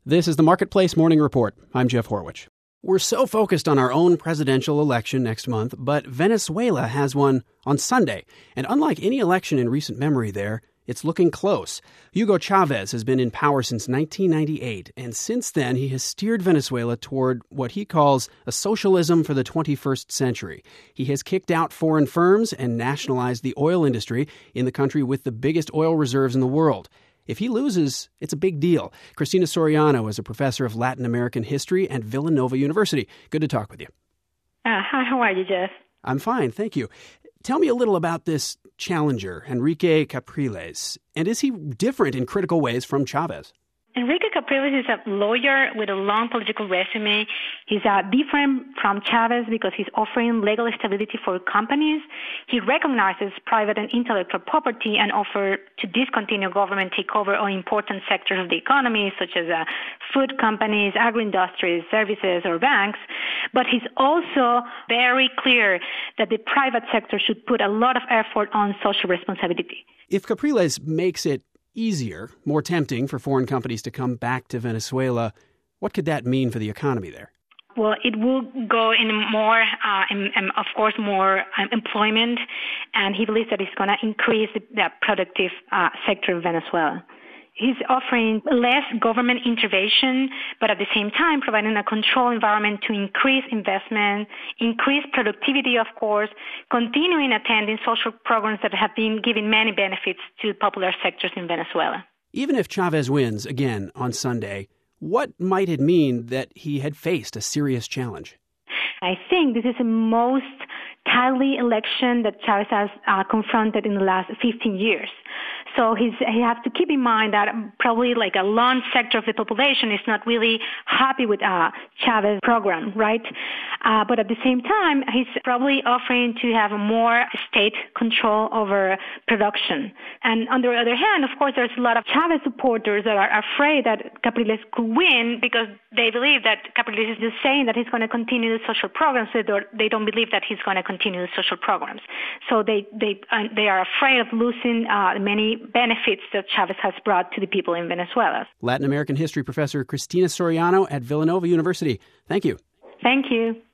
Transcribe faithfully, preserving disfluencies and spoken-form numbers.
This is the Marketplace Morning Report. I'm Jeff Horwich. We're so focused on our own presidential election next month, but Venezuela has one on Sunday. And unlike any election in recent memory there, it's looking close. Hugo Chavez has been in power since nineteen ninety-eight, and since then he has steered Venezuela toward what he calls a socialism for the twenty-first century. He has kicked out foreign firms and nationalized the oil industry in the country with the biggest oil reserves in the world. If he loses, it's a big deal. Cristina Soriano is a professor of Latin American history at Villanova University. Good to talk with you. Uh, hi, how are you, Jeff? I'm fine, thank you. Tell me a little about this challenger, Enrique Capriles, and is he different in critical ways from Chavez? Enrique Capriles is a lawyer with a long political resume. He's uh, different from Chavez because he's offering legal stability for companies. He recognizes private and intellectual property and offers to discontinue government takeover on important sectors of the economy, such as uh, food companies, agro-industries, services, or banks. But he's also very clear that the private sector should put a lot of effort on social responsibility. If Capriles makes it easier, more tempting for foreign companies to come back to Venezuela, what could that mean for the economy there? Well, it will go in more, uh, in, in, of course, more um, employment, and he believes that it's going to increase the, the productive uh, sector of Venezuela. He's offering less government intervention, but at the same time providing a controlled environment to increase investment, increase productivity, of course, continuing attending social programs that have been giving many benefits to popular sectors in Venezuela. Even if Chavez wins again on Sunday, what might it mean that he had faced a serious challenge? I think this is the most tightly election that Chavez has uh, confronted in the last fifteen years. So he's, he has to keep in mind that probably like a large sector of the population is not really happy with uh, Chavez's program, right? Uh, but at the same time, he's probably offering to have more state control over production. And on the other hand, of course, there's a lot of Chavez supporters that are afraid that Capriles could win because they believe that Capriles is just saying that he's going to continue the social programs, so they don't believe that he's going to continue the social programs. So they they uh, they are afraid of losing uh, many benefits that Chavez has brought to the people in Venezuela. Latin American history professor Cristina Soriano at Villanova University. Thank you. Thank you.